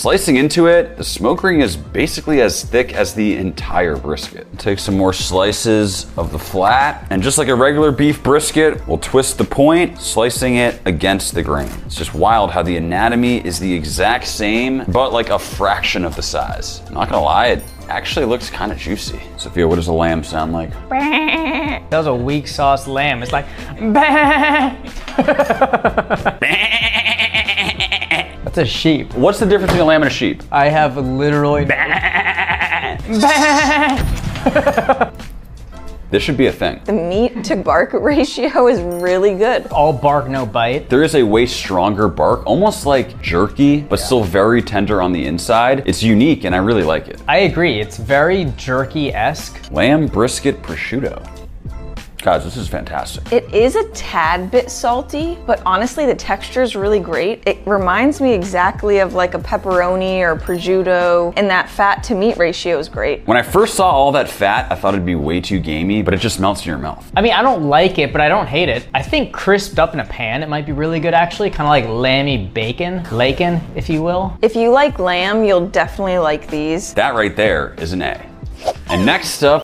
Slicing into it, the smoke ring is basically as thick as the entire brisket. Take some more slices of the flat, and just like a regular beef brisket, we'll twist the point, slicing it against the grain. It's just wild how the anatomy is the exact same, but like a fraction of the size. I'm not gonna lie, it actually looks kind of juicy. Sophia, what does a lamb sound like? That was a weak sauce lamb. It's like, that's a sheep. What's the difference between a lamb and a sheep? I have literally. This should be a thing. The meat to bark ratio is really good. All bark, no bite. There is a way stronger bark, almost like jerky, but still very tender on the inside. It's unique and I really like it. I agree, it's very jerky-esque. Lamb brisket prosciutto. Guys, this is fantastic. It is a tad bit salty, but honestly the texture is really great. It reminds me exactly of like a pepperoni or prosciutto, and that fat to meat ratio is great. When I first saw all that fat, I thought it'd be way too gamey, but it just melts in your mouth. I mean, I don't like it, but I don't hate it. I think crisped up in a pan, it might be really good actually, kind of like lamby bacon, if you will. If you like lamb, you'll definitely like these. That right there is an A. And next up,